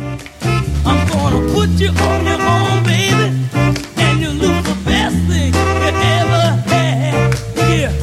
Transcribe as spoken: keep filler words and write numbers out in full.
I'm gonna put you on your own, baby, and you lose the best thing you ever had. Yeah.